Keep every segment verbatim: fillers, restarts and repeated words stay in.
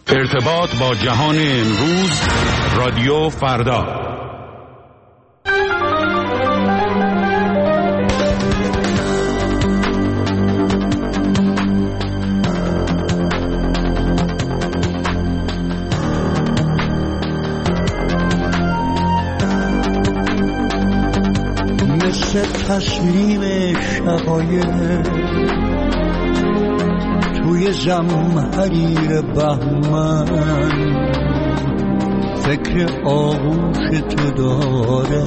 ارتباط با جهان امروز، رادیو فردا. مثل تصمیم شقایق توی زمحریر بهمن، فکر آغوش تو داره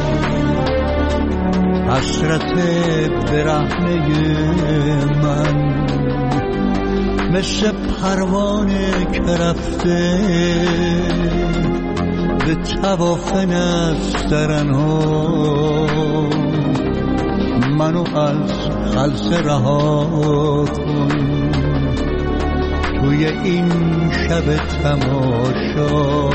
حسرت برهنه من. مثل پروانه که رفته به طواف نسترنها، منو از خلسه رها کن توی این شب تماشا.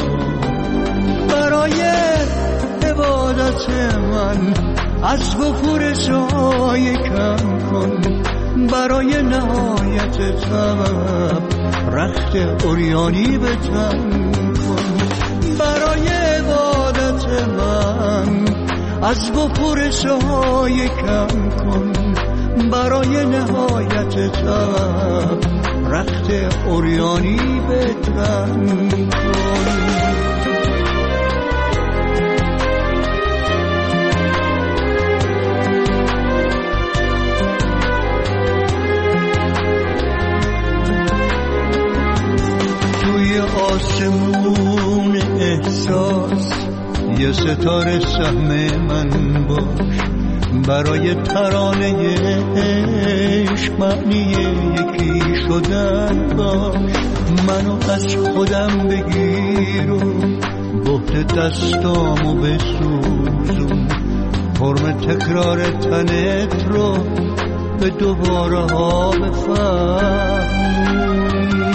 برای عبادت من از وفور سایه کم کن، برای نهایت طلب رخت عریانی به تن کن. برای عبادت من از وفور سایه کم کن، برای نهایت طلب رخت عریانی به تن کن. توی آسمون احساس یه ستاره سهم من باش، برای ترانه عشق معنی یکی شدن باش. منو از خودم بگیر و بهت دستامو بسوزون، فرم تکرار تنت رو به دوباره ها بفهم.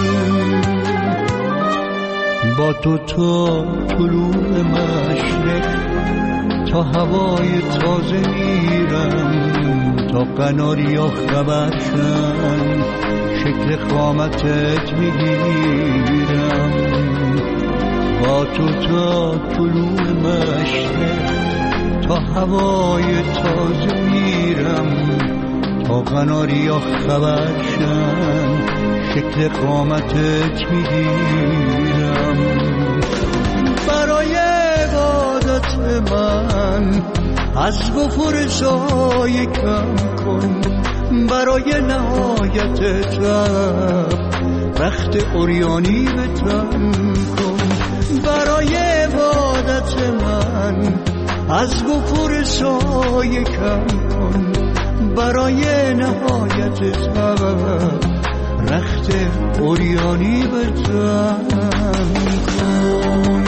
با تو تا طلوع مشرق تا هوای تازه میرم، تا قناریا خبرشن شکل قامتت میگیرم. با تو تا طلوع مشرق تا هوای تازه میرم، تا قناریا خبرشن شکل قامتت میگیرم. برای عبادت من از وفور سایه کم کن، برای نهایت طلب رخت عریانی به تن کن. برای عبادت من از وفور سایه کم کن، برای نهایت طلب رخت عریانی به تن کن.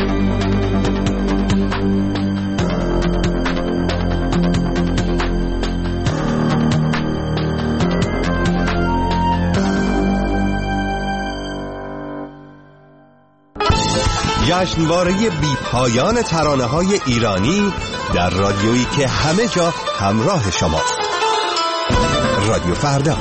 جشنواره بی پایان ترانه‌های ایرانی در رادیویی که همه جا همراه شماست. رادیو فردا.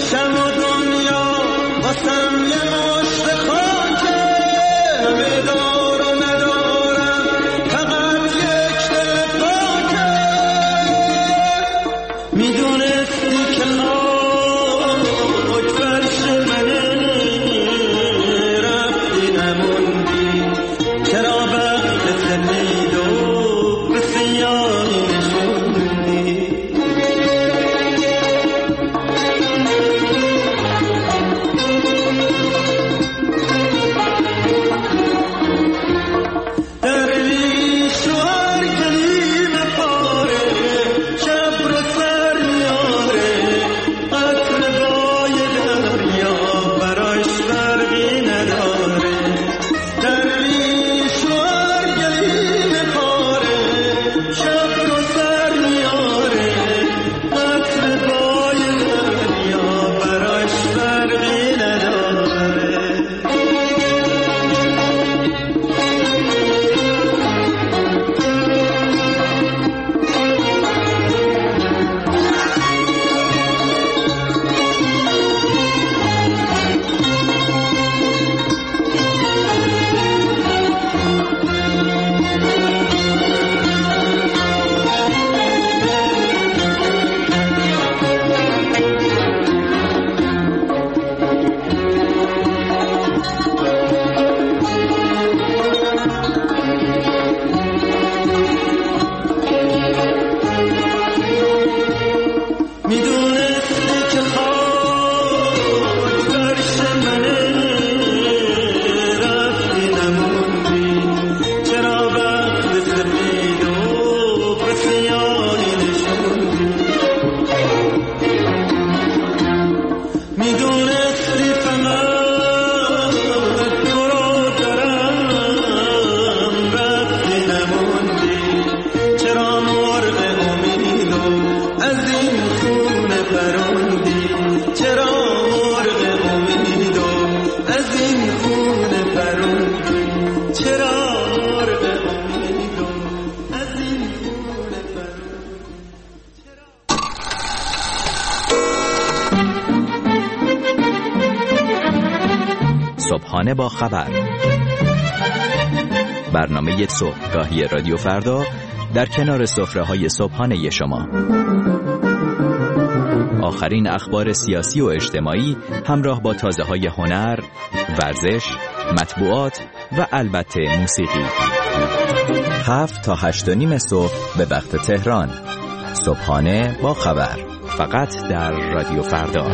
صبحانه با خبر، برنامه صبحگاهی رادیو فردا در کنار سفره‌های صبحانه شما. آخرین اخبار سیاسی و اجتماعی همراه با تازه‌های هنر، ورزش، مطبوعات و البته موسیقی. هفت تا هشت و نیم صبح به وقت تهران. صبحانه با خبر، فقط در رادیو فردا.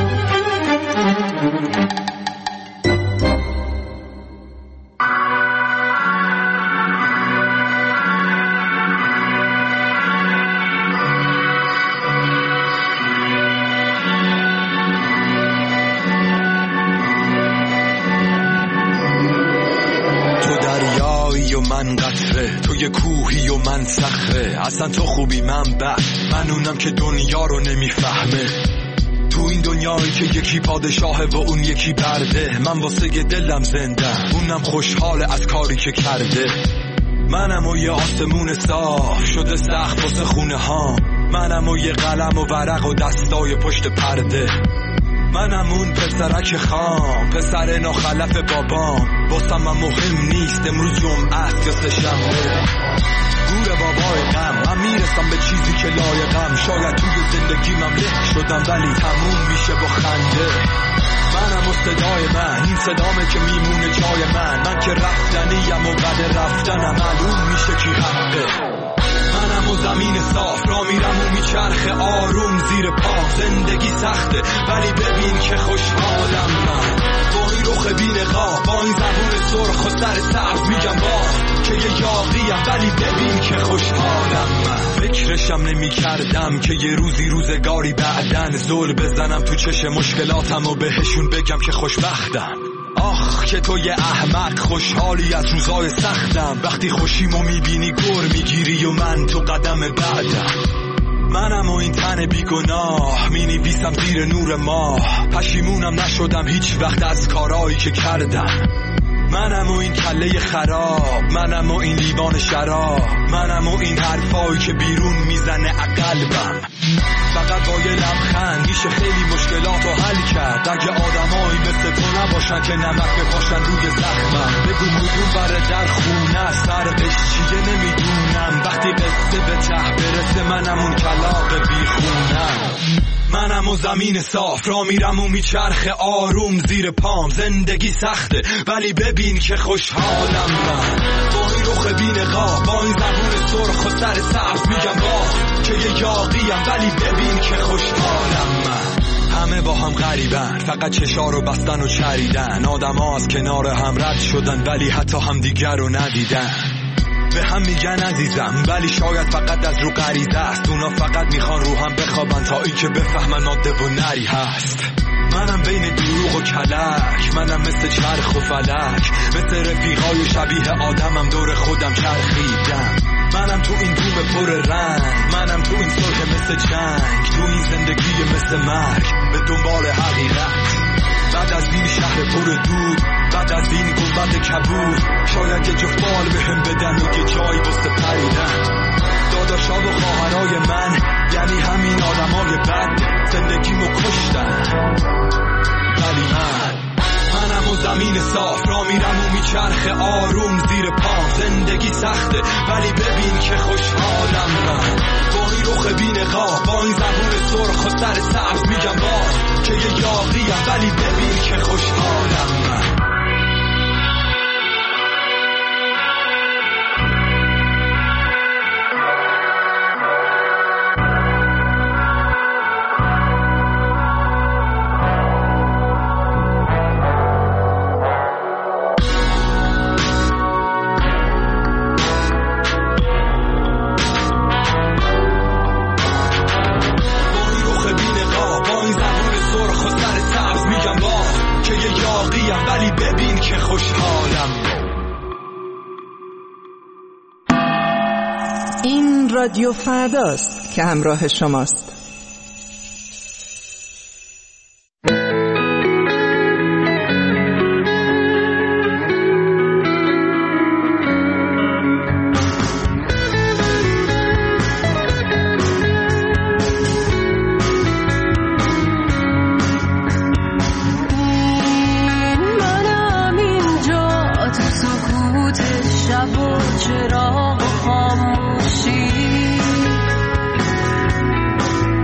من قطره، تو یه کوهی و من صخره، اصلا تو خوبی من بد، من اونم که دنیا رو نمیفهمه. تو این دنیایی که یکی پادشاهه و اون یکی برده، من واسه دلم زنده، اونم خوشحاله از کاری که کرده. منم و یه آسمون صاف شده سقف واسه خونه ها، منم و یه قلم و ورق و دستای پشت پرده. منم اون پسرک خام، پسر ناخلف بابام، واسم من مهم نیست امروز جمعه است یا سه‌شنبه. گور بابای غم، من میرسم به چیزی که لایقم، شاید توی زندگیمم له شدم ولی تموم میشه با خنده. منم و صدای من، این صدامه که میمونه جای من، من که رفتنیم و بعد رفتنم معلوم میشه کی حقه. منم و زمین صاف، را میرم و میچرخه آروم زیر پا. زندگی سخته ولی ببین که خوشحالم من، با این رخ بی‌نقاب، با این زبون سرخ و سر سبز میگم با که یه یاغیم، ولی ببین که خوشحالم من. فکرشم نمی کردم که یه روزی روزگاری بعدن زل بزنم تو چش مشکلاتم و بهشون بگم که خوشبختم. آخ که تو یه احمق خوشحالی از روزای سختم، وقتی خوشیمو میبینی گر میگیری و من تو قدم بعدم. منم و این تن بیگناه مینویسم زیر نور ماه، پشیمونم نشدم هیچ وقت از کارایی که کردم. منم و این کله خراب، منم و این لیوان شراب، منم و این حرفایی که بیرون میزنه قلبم. فقط با یه لبخند میشه خیلی مشکلات رو حل کرد. اگه آدمایی مثل تو نباشن که نمک بپاشن روی زخمم، بگو مدون بره در خونه فرقش چیه نمیدونم. وقتی قصه به ته برسه منم اون کلاغ بیخونم. منم و زمین صاف را میرم و میچرخه آروم زیر پام. زندگی سخته ولی ببین که خوشحالم من، با این رخ بی‌نقاب، با این زبون سرخ و سر سبز میگم با که یه یاقیم ولی ببین که خوشحالم من. همه با هم غریبن، فقط چشا رو بستن و چریدن. آدم ها از کنار هم رد شدن ولی حتی هم دیگر رو ندیدن. به هم میگن عزیزم ولی شاید فقط از رو غریزه است. اونا فقط میخوان رو هم بخوابن تا این که بفهمن ماده و نری هست. منم بین دروغ و کلک، منم مثل چرخ و فلک، مثل رفیقای شبیه آدمم دور خودم چرخیدم. منم تو این دوم پر رنگ، منم تو این صلح مثل جنگ، تو این زندگی مثل مرگ به دنبال حقیقت. بعد از این شهر پر دود، بعد از این گنبد کبود، شاید یه جفت بال بهم بدن و یه جایی واسه پریدن. داداشا و خواهرای من یعنی همین آدمای بد، زندگیمو کشتن ولی من منم و زمین صاف را میرم و میچرخه آروم زیر پام. زندگی سخته ولی ببین که خوشحالم من، با این رخ بی‌نقاب، با این زبون سرخ و سر سبز میگم با که یه یاقیم ولی ببین که خوشحالم من. رادیو فرداست که همراه شماست. منم اینجا تو سکوت شب و چراغ خاموشی،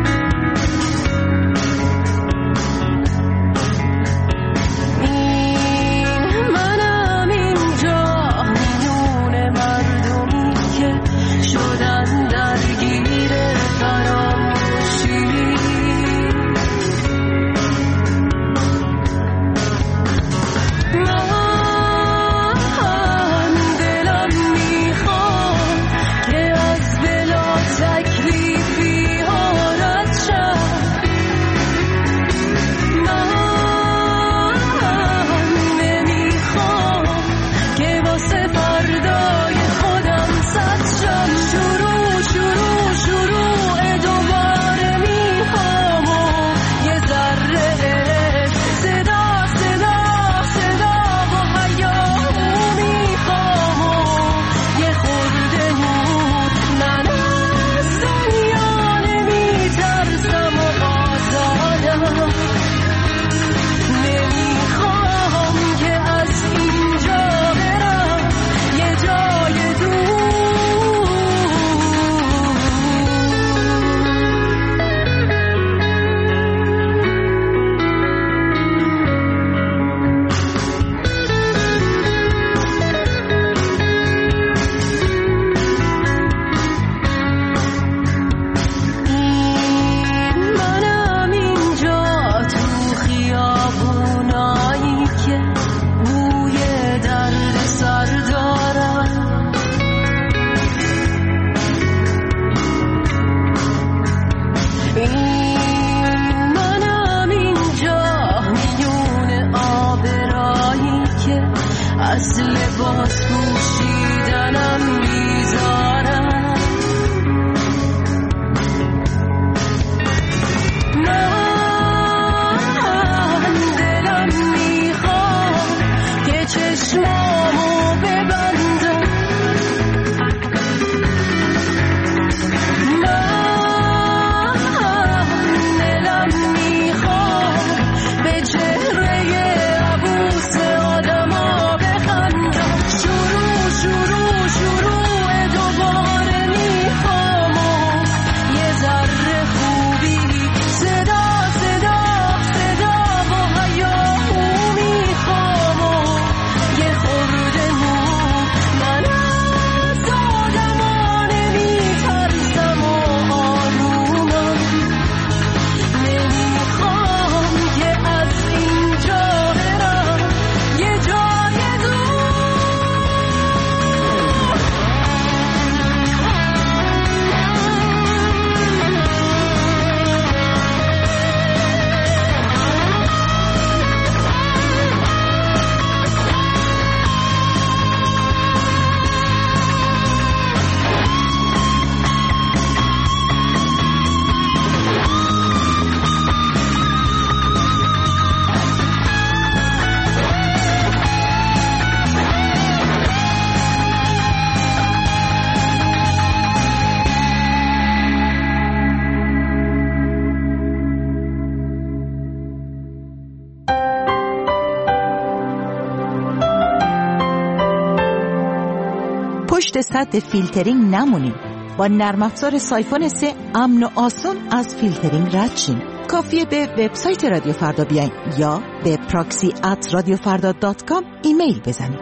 پشت سد فیلترینگ نمونیم. با نرم افزار سایفون سه امن و آسان از فیلترینگ رد شیم. کافیه به وبسایت رادیو فردا بیاین یا به پراکسی ات رادیو فردا دات کام ایمیل بزنید.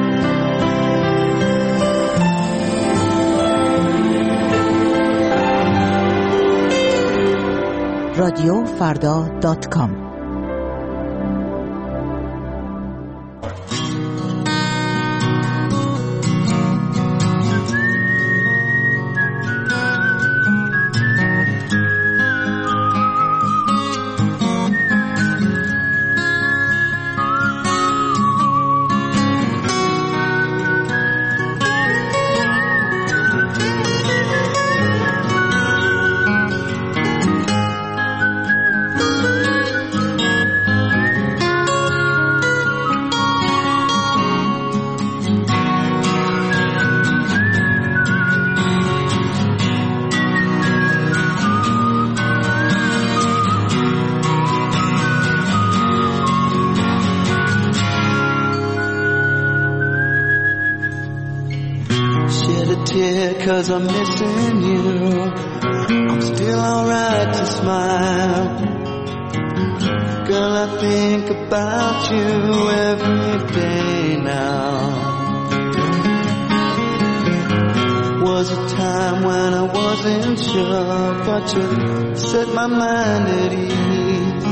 رادیو فردا دات کام. Cause I'm missing you, I'm still alright to smile. Girl, I think about you every day now. Was a time when I wasn't sure, but you set my mind at ease.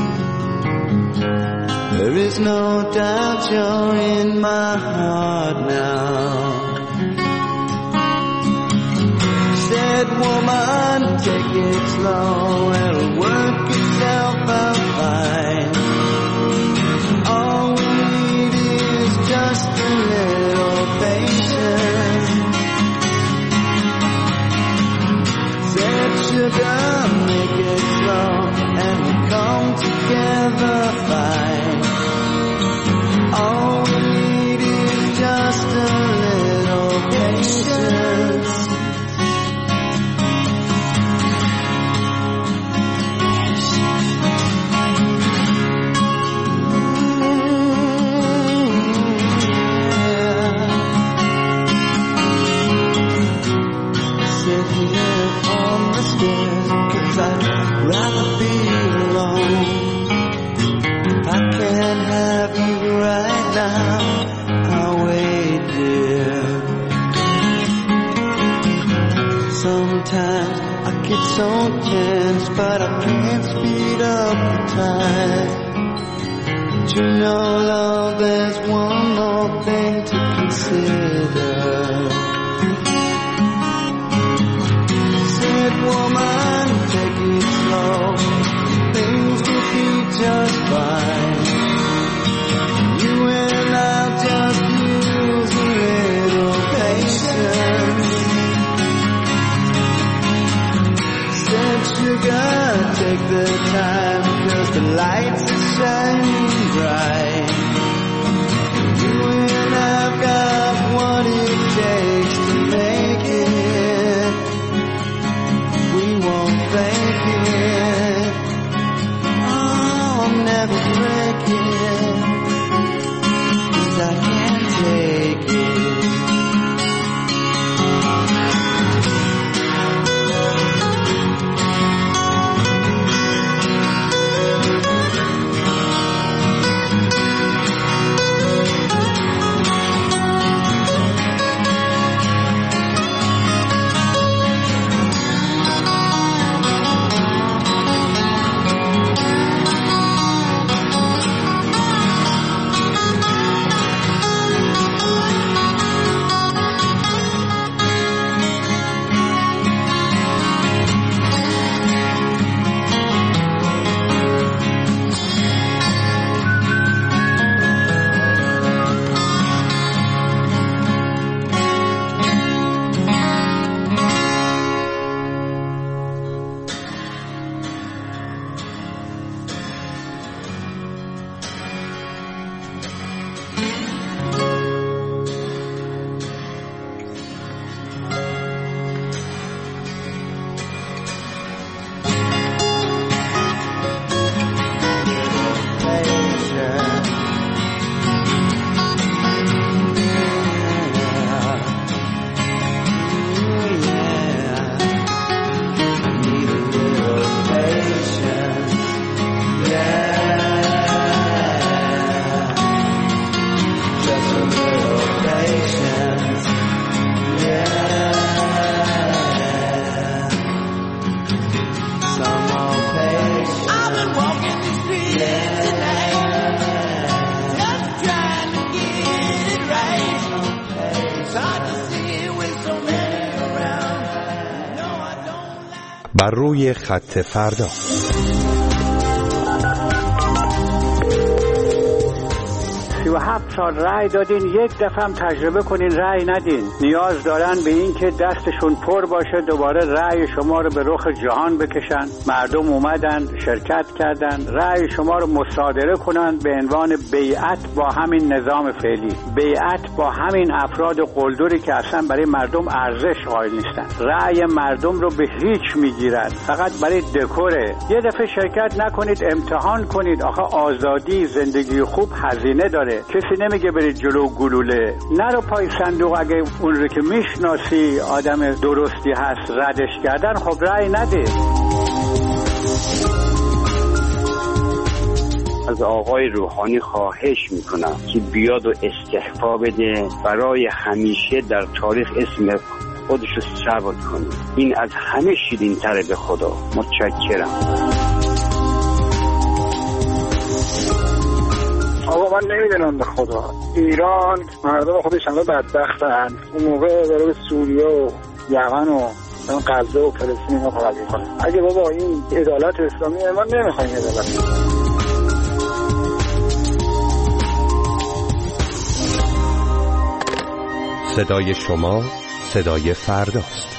There is no doubt you're in my heart now. Said woman, take it slow, it'll work itself out fine. All we need is just a little patience. Said sugar, make it slow, and we come together fine. All we need is just a little patience. I'd rather be alone. I can't have you right now. I'll wait, dear. Sometimes I get so tense, but I can't speed up the time. But you know, love, there's one more thing to consider. Said woman, take it slow, things will be just fine. You and I'll just use a little patience. Said sugar, take the time, cause the lights are shining bright. You and I've got what it takes. بر روی خط فردا. سی و هفت سال رأی دادین، یک دفعه هم تجربه کنین رأی ندین. نیاز دارن به این که دستشون پر باشه دوباره رأی شما رو به رخ جهان بکشن. مردم اومدن شرکت کردن، رأی شما رو مصادره کنن به عنوان بیعت با همین نظام فعلی، بیعت با همین افراد قلدری که اصلا برای مردم ارزش قائل نیستن. رأی مردم رو به هیچ میگیرن، فقط برای دکوره. یه دفعه شرکت نکنید، امتحان کنید. آخه آزادی، زندگی خوب هزینه داره. کسی نمیگه برید جلو گلوله. نرو پای صندوق. اگه اون رو که میشناسی آدم درستی هست ردش کردن، خب رأی نده. از آقای روحانی خواهش میکنم که بیاد و استعفا بده، برای همیشه در تاریخ اسم خودش رو ثبت کنه. این از همه شیرین تره به خدا. متشکرم. آقا من نمیدونم به خدا، ایران مردم خودش همه بدبختن. اون موقع داره به سوریه و یمن و غزه و فلسطین اینا کمک میکنه. اگه بابا این عدالت اسلامیه، ما نمیخوایم عدالت. صدای شما صدای فرداست.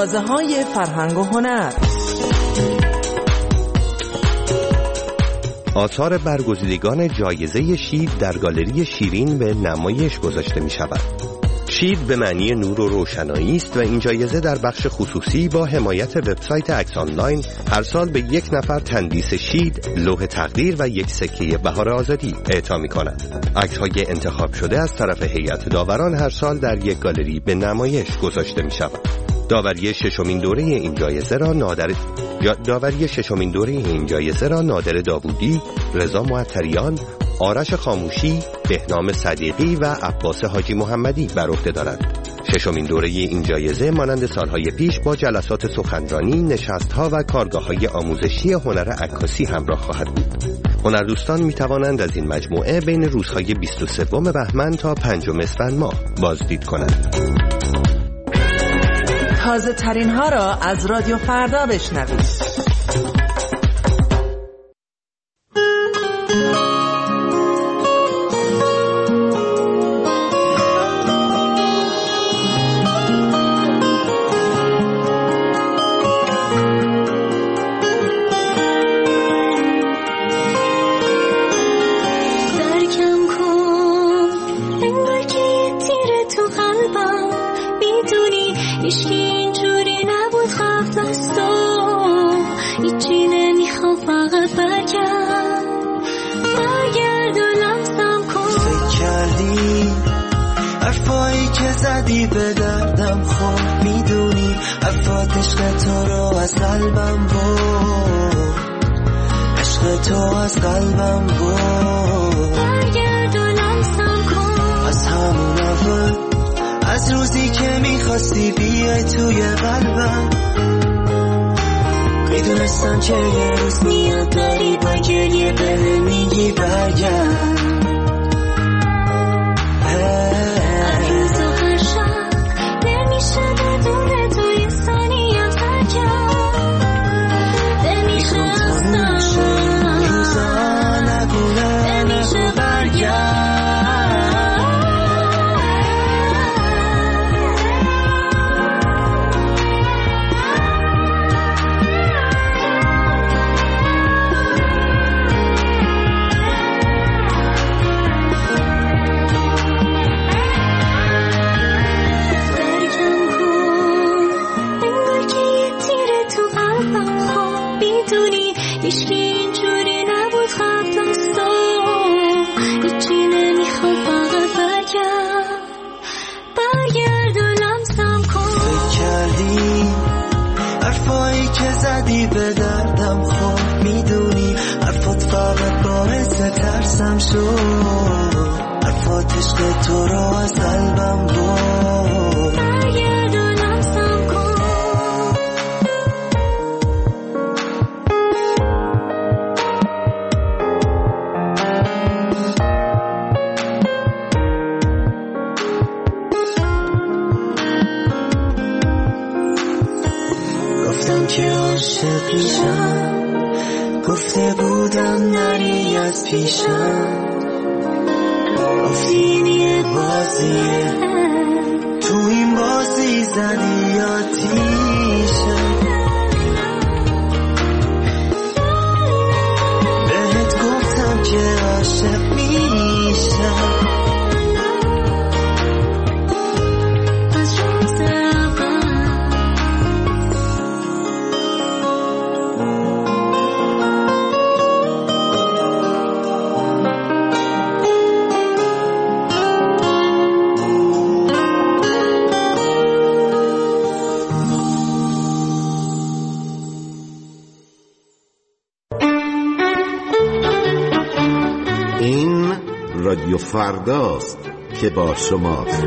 تازه های فرهنگ و هنر. آثار برگزیدگان جایزه شید در گالری شیرین به نمایش گذاشته می شود. شید به معنی نور و روشنایی است و این جایزه در بخش خصوصی با حمایت وبسایت عکس آنلاین هر سال به یک نفر تندیس شید، لوح تقدیر و یک سکه بهار آزادی اعطا می‌کند. عکس‌های انتخاب شده از طرف هیئت داوران هر سال در یک گالری به نمایش گذاشته می‌شود. داوری ششمین دوره این جایزه را نادر داوری ششمین دوره این جایزه را نادر داوودی، رضا معطریان، آرش خاموشی، بهنام صدیقی و عباس حاجی محمدی بر عهده دارد. ششمین دوره این جایزه مانند سالهای پیش با جلسات سخنرانی، نشست‌ها و کارگاه‌های آموزشی هنر عکاسی همراه خواهد بود. هنردوستان می‌توانند از این مجموعه بین روزهای بیست و سوم بهمن تا پنجم اسفند ماه بازدید کنند. تازه ترین ها را از رادیو فردا بشنوید. زدی به دردم خوب میدونی افراد عشق تو رو از قلبم بود، عشق تو از قلبم بود. برگرد و لمسم کن از همون اول، از روزی که میخواستی بیای توی قلبم. میدونستم که یه روز میاد داری با گریه به میگی برگرد. زدی به دردم خوب میدونی حرفات فقط باعث ترسم شد، حرفات عشق تو رو از قلبم بود. برگرد و لمسم کن گفتم که عاشق میشم، گفته بودم نری از پیشم، گفتی این یه بازیه، تو این بازی زدی آتیشم. بهت گفتم که عاشق میشم، رادیو فرداست که با شماست.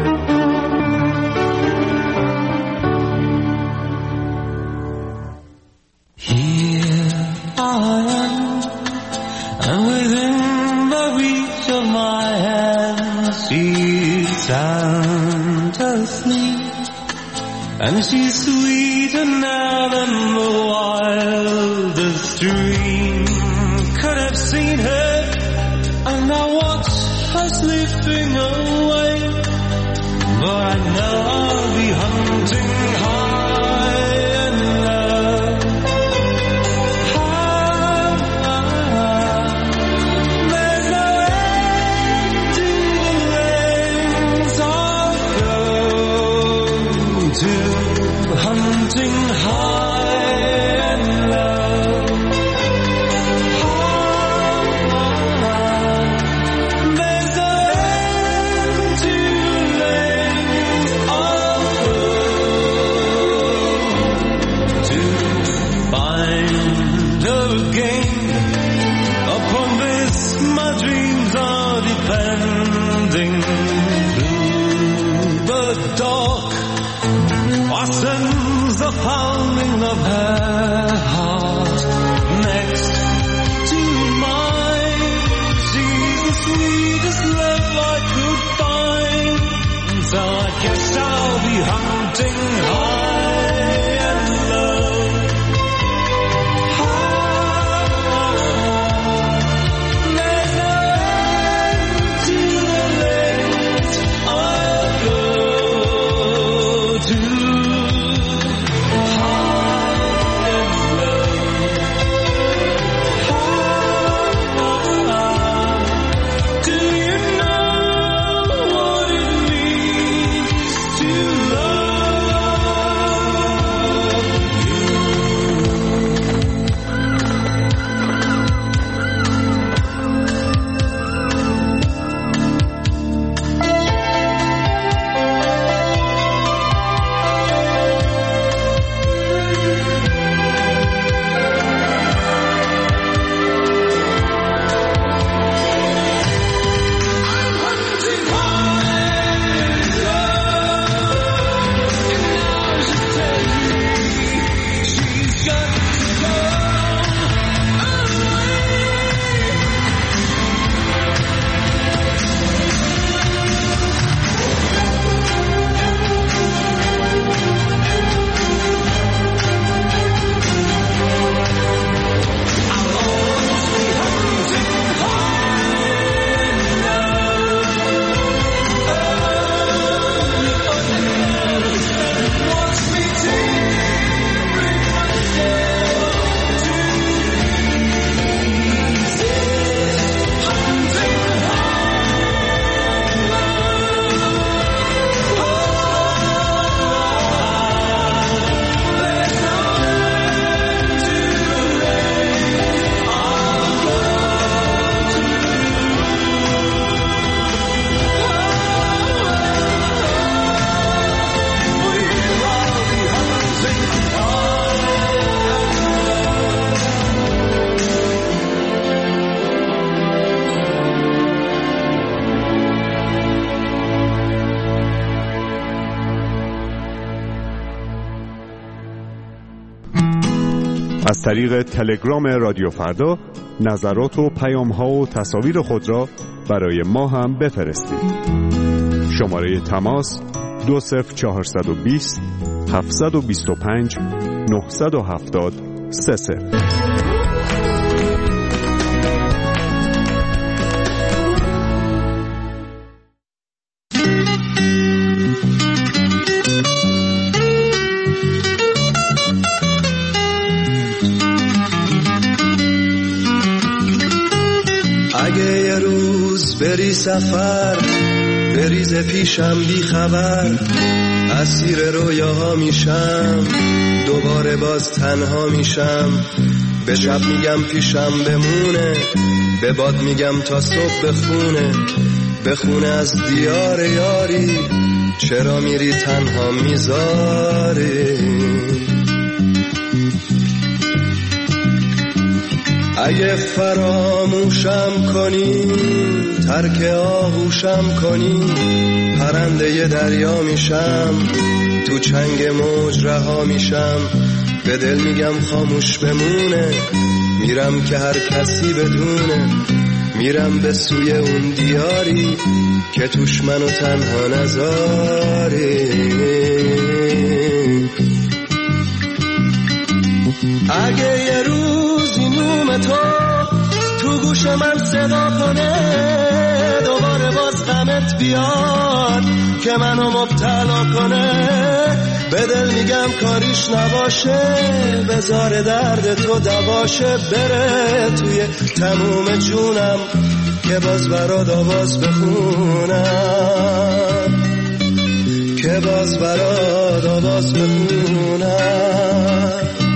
Here I am, and within the reach of my hand, she's sound asleep, and she's sweeter now than the wildest dream could have seen her. And I watch her slipping away, but I know I'll be hunting high holding of her heart next to mine. She's the sweetest love I could find, so I guess I'll be hunting high and low. There's no end to the length I'll go to. از طریق تلگرام رادیو فردا نظرات و پیام‌ها و تصاویر خود را برای ما هم بفرستید. شماره تماس دو صفر چهارصد و بیست هفتصد و بیست و پنج نهصد و هفتاد سه صفر. اگه یه روز بری سفر بریز پیشم بی خبر، اسیر رویاها میشم دوباره باز تنها میشم. به شب میگم پیشم بمونه، به باد میگم تا صبح بخونه، بخونه از دیار یاری، چرا میری تنها میذاری. اگه فراموشم کنی ترک آغوشم کنی، پرنده ی دریا میشم تو چنگ موج رها میشم. به دل میگم خاموش بمونه، میرم که هر کسی بدونه، میرم به سوی اون دیاری که توش منو تنها نذاری. اگه یه روزی نوم تو تو گوش من صدا کنه، دوباره باز غمت بیاد که منو مبتلا کنه، به دل میگم کاریش نباشه، بذار درد تو دواشه، بره توی تموم جونم که باز برات آواز بخونم، که باز برات آواز بخونم.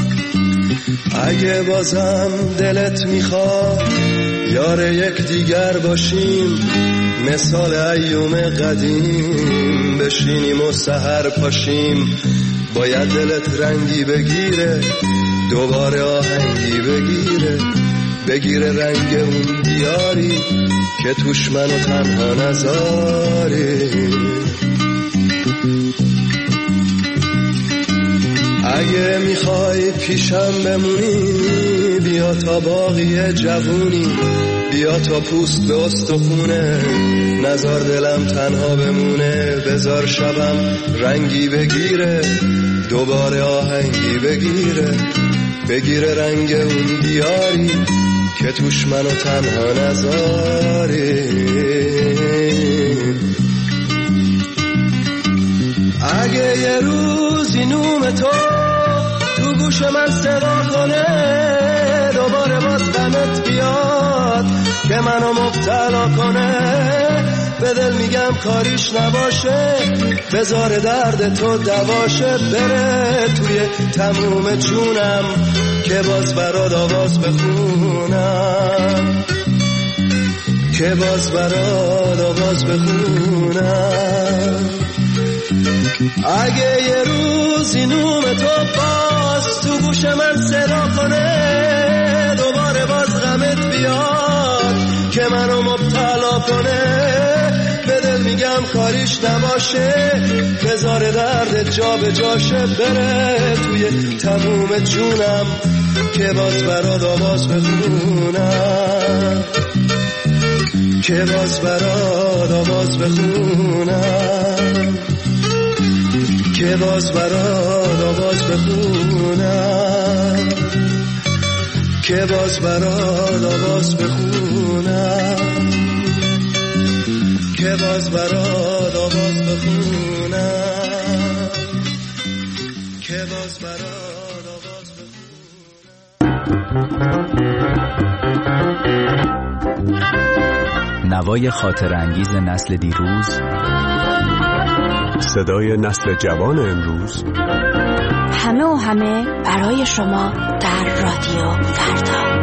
اگه بازم دلت میخواد یار یک دیگر باشیم، مثال ایوم قدیم بشینیم و سحر پاشیم، باید دلت رنگی بگیره دوباره آهنگی بگیره، بگیره رنگ اون دیاری که توش منو تنها نذاری. اگه میخوای پیشم بمونی بیا تا باقی جوونی، بیا تا پوست به استخونه، نزار دلم تنها بمونه. بزار شبم رنگی بگیره، دوباره آهنگی بگیره، بگیره رنگ اون دیاری که توش منو تنها نذاری. اگه یه روزی نوم تو تو گوش من صدا کنه، دوباره باز غمت بیاد که منو مبتلا کنه، به دل میگم کاریش نباشه، بذار درد تو دواشه، بره توی تموم جونم که باز برات آواز بخونم، که باز برات آواز بخونم. اگه یه روزی نوم تو باز تو گوش من صدا کنه، دوباره باز غمت بیاد که منو مبتلا کنه، به دل میگم کاریش نباشه، بذار درد جا به جاشه، بره توی تموم جونم که باز برات آواز بخونم، که باز برات آواز بخونم، که باز برات آواز بخونم، که باز برات آواز بخونم، که باز برات آواز بخونم، که باز برات آواز بخونم. نوای خاطر انگیز نسل دیروز، صدای نسل جوان امروز، همه و همه برای شما در رادیو فردا.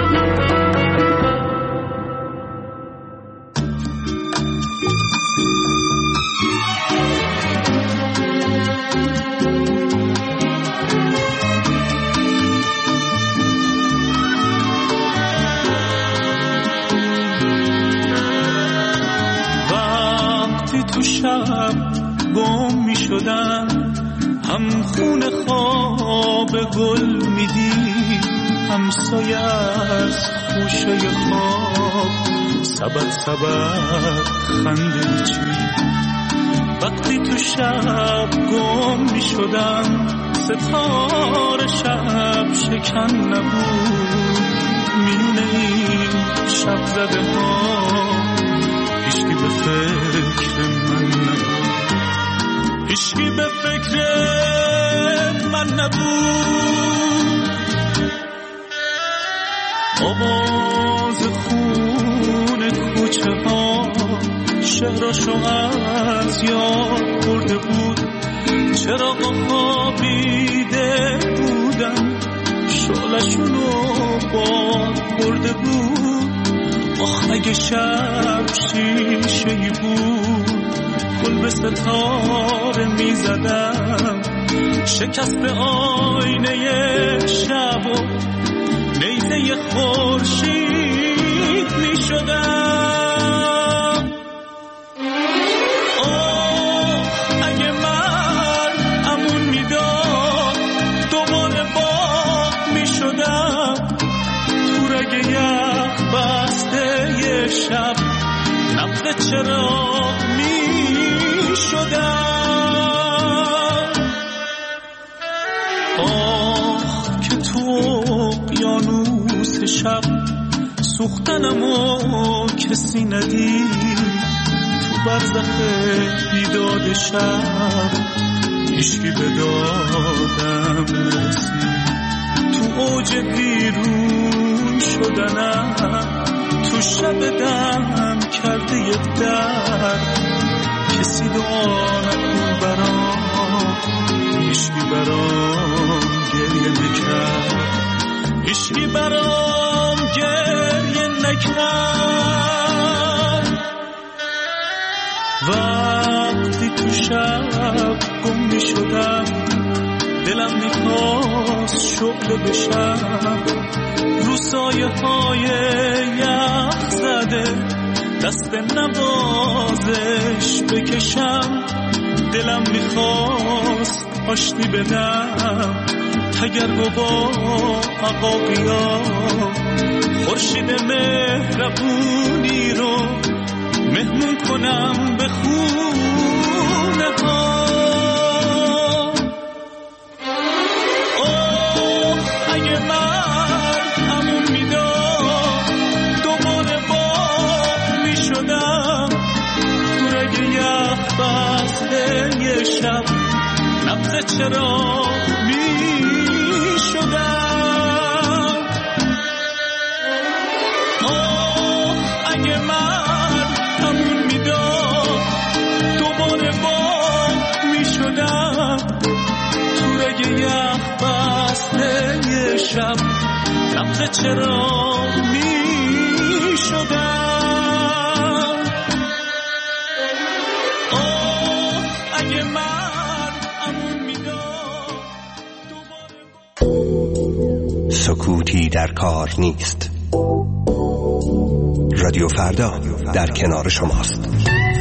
وقتی تو شب گم می شدم، هم خون خواب گل میدی، هم سایه از خوشه خواب سبد سبد خنده چی. وقتی تو شب گم می شدم، ستاره شب شکن نبود، میونه این شب زده ها هیچکی به فکر من نبود، هیچکی به فکر من نبود. آواز خون کوچه ها شهرشو از یاد برده بود، چراغا خوابیده بودن شعلشونو باد برده بود. آخ اگه شب شیشه‌ای بود، گل به ستاره می زدم، شکست به آینه شب و نیزه خورشید می شدم. آه اگه من امون می داد، دوباره باد می شدم، تو رگ یخ بسته یه شب نبض چراغ می شدم. آه که تو اقیانوس شب سوختنمو کسی ندید، تو برزخ بیداد شب هیچکی به دادم نرسید، تو اوج بیرون شدنم، تو شب دم کرده یه درد، کسی دعا نکن برام، هیچکی برام گریه نکرد، هیچکی برام گریه نکرد. وقتی تو شب گم می شدم، دلم میخواست شعله بشم، رو سایه های یخ زده دست نوازش بکشم، دلم میخواست آشتی بدم تگرگ و با عقاقیا خورشید مهربونی رو مهمون کنم به خونه ها. اوه اگه من همون میداد دوباره با میشدم تو رگ یخ بسته یه شب نبض چرا میشدم. اوه اگه من همون میداد دوباره با میشدم تو رگ یخ بسته یه شب نبض چرا میشدم. اوه اگه من همون میداد دوباره. سکوتی در کار نیست. رادیو فردا در کنار شماست.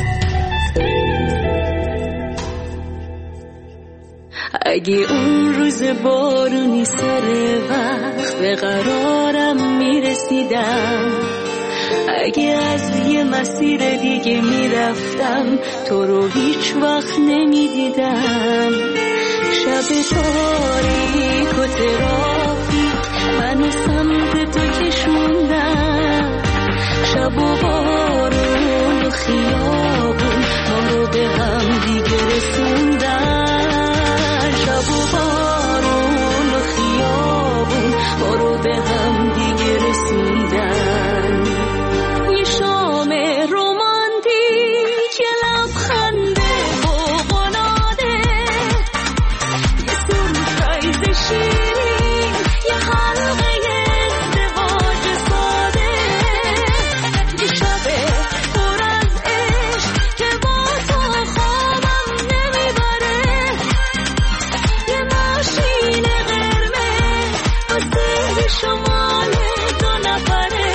اگه اون روز بارونی سر وقت به قرارم میرسیدم، اگه از یه مسیر دیگه میرفتم تو رو هیچ وقت نمیدیدم، شب تاریک و ترافیک منو سمت تو کشوندم، شب و بارون و خیابون ما رو به هم دیگه رسوندن، شب و بارون و خیابون ما رو به هم دیگه رسوندن. یه شام رومانتیک، یه لبخنده فوق‌العاده، یه سورپرایز شیرین، یه حلقه ازدواج ساده، یه شب پر از عشق که با تو خوابم نمیبره، یه ماشین قرمز واسه شمال دو نفره.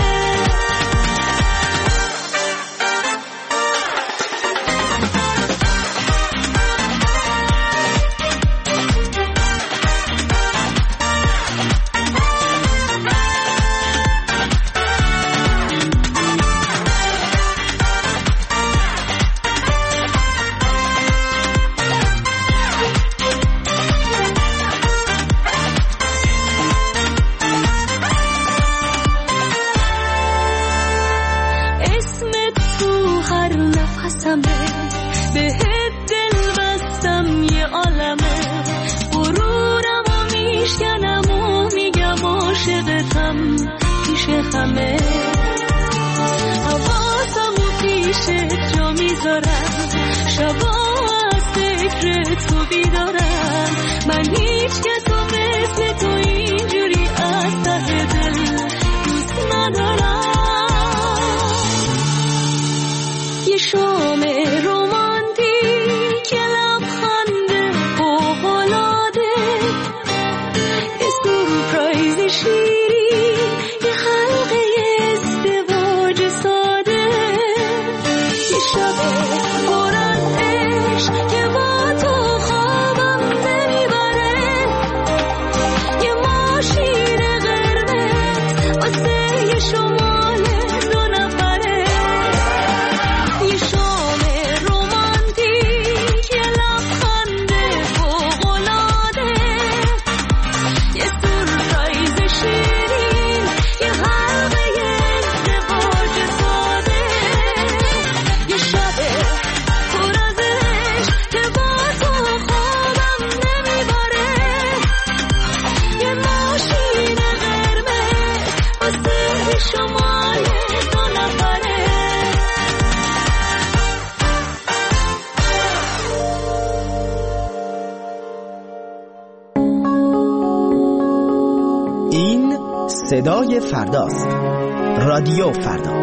اسمت تو هر نفسمه، بهت دل بستم یه عالمه، غرورم و میشکنم و میگم عاشقتم پیش همه، حواسم و پیشت جا میذارم، شبا از فکر تو بیدارم، من هیچ کسو مثل تو اینجوری از ته دل دوست ندارم. یه شام رومانتیک، یه لبخنده فوق‌العاده، یه سورپرایز شیرین، یه حلقه ازدواج ساده، یه شب پر از عشق که با تو خوابم نمیبره، یه ماشین قرمز واسه یه شمال دو نفره. یه شام رومانتیک، یه لبخنده فوق‌العاده، یه سورپرایز شیرین، یه حلقه ازدواج ساده، یه شب پر از عشق که با تو خوابم نمیبره، یه ماشین قرمز واسه شمال دو نفره. این صدای فرداست. رادیو فردا.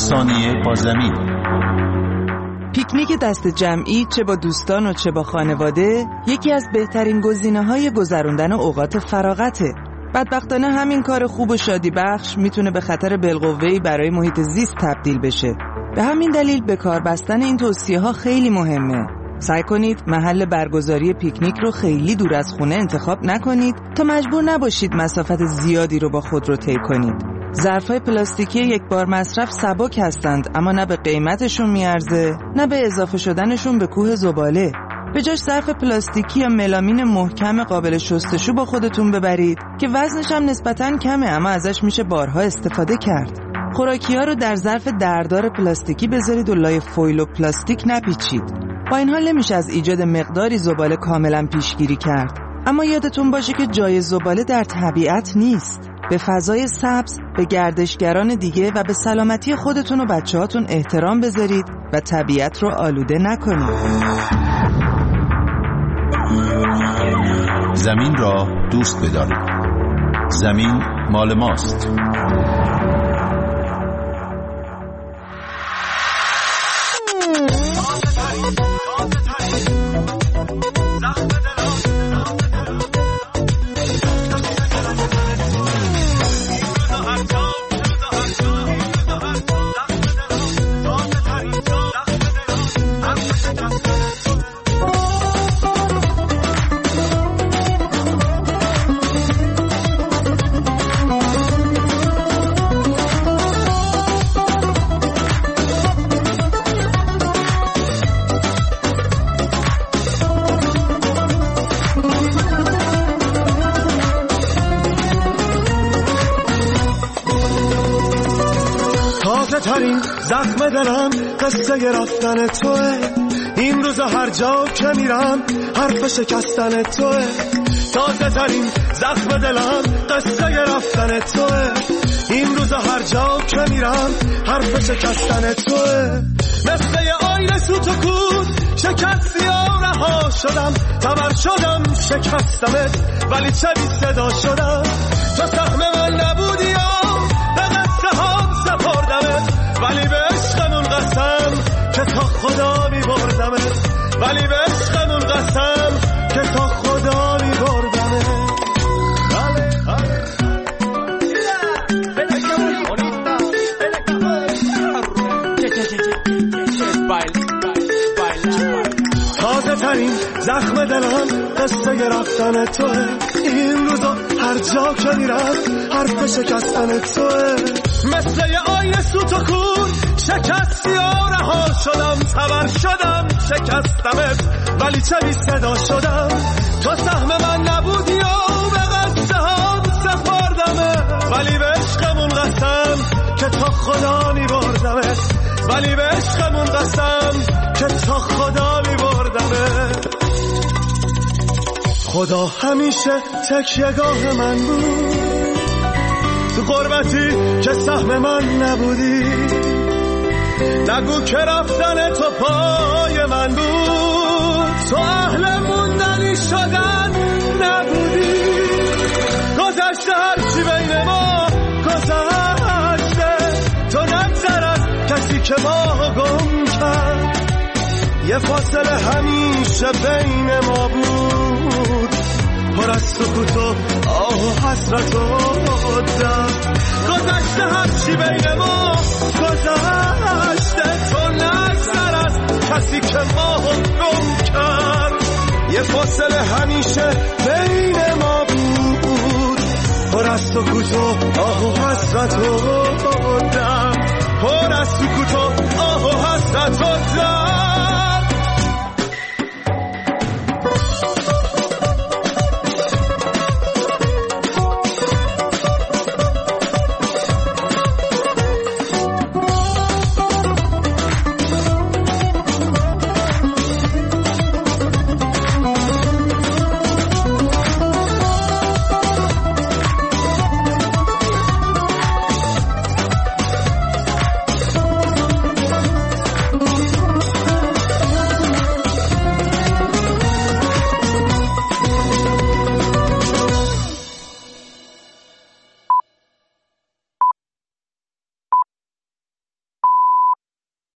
ثانیه با زمین. پیکنیک دست جمعی چه با دوستان و چه با خانواده یکی از بهترین گزینه‌های گذراندن اوقات فراغته. بدبختانه همین کار خوب و شادی بخش میتونه به خطر بالقوه‌ای برای محیط زیست تبدیل بشه. به همین دلیل به کار بستن این توصیه‌ها خیلی مهمه. سعی کنید محل برگزاری پیکنیک رو خیلی دور از خونه انتخاب نکنید تا مجبور نباشید مسافت زیادی رو با خود رو طی کنید. ظرف‌های پلاستیکی یک بار مصرف سبک هستند، اما نه به قیمتشون میارزه نه به اضافه شدنشون به کوه زباله. به جاش ظرف پلاستیکی یا ملامین محکم قابل شستشو با خودتون ببرید که وزنش هم نسبتاً کمه، اما ازش میشه بارها استفاده کرد. خوراکی‌ها رو در ظرف دردار پلاستیکی بذارید و لای فویل و پلاستیک نپیچید. با این حال نمیشه از ایجاد مقداری زباله کاملاً پیشگیری کرد، اما یادتون باشه که جای زباله در طبیعت نیست. به فضای سبز، به گردشگران دیگه و به سلامتی خودتون و بچه‌هاتون احترام بذارید و طبیعت رو آلوده نکنید. زمین را دوست بدارید. زمین مال ماست. ترین زخم دلم قصه رفتن توه. این روزا هر جا که میرم حرف شکستن توه. تازه ترین زخم دلم قصه رفتن توه. این روزا هر جا که میرم حرف شکستن توه. مثل یه آینه سوت و کود شکستی و رها شدم. تبر شدم شکستمت ولی چه بی صدا شدم. تو سهم من نبودی و به قصه هم سپردمت، ولی به عشقمون قسم که تا خدا می بردمت. ولی به عشقمون قسم که تا خدا می بردمت. تازه ترین زخم دلم قصه رفتن توه. این روزا هر جا که میرم حرف شکستن توه. مثل یه آینه سوت و کور شکستی و رها شدم. تبر شدم شکستمت ولی چه بی صدا شدم. تو سهم من نبودی و به قصه هم سپردمت، ولی به عشقمون قسم که تا خدا می بردمت. ولی به عشقمون قسم که تا خدا می بردمت. خدا همیشه تکیه‌گاه من بود، تو غربتی که سهم من نبودی. نگو که رفتن تو پای من بود، تو اهل موندنی شدن نبودی. گذشته هرچی بین ما گذشته، تو نگذر از کسی که ما گم کرد. یه فاصله همیشه بین ما بود، پر از سکوت و آه و حسرت و درد. گذشته هرچی بین ما گذشته، تو نگذر از کسی که ما گم کرد. یه فاصله همیشه بین ما بود، پر از سکوت و آه و حسرت و درد. پر از سکوت و آه و حسرت و درد.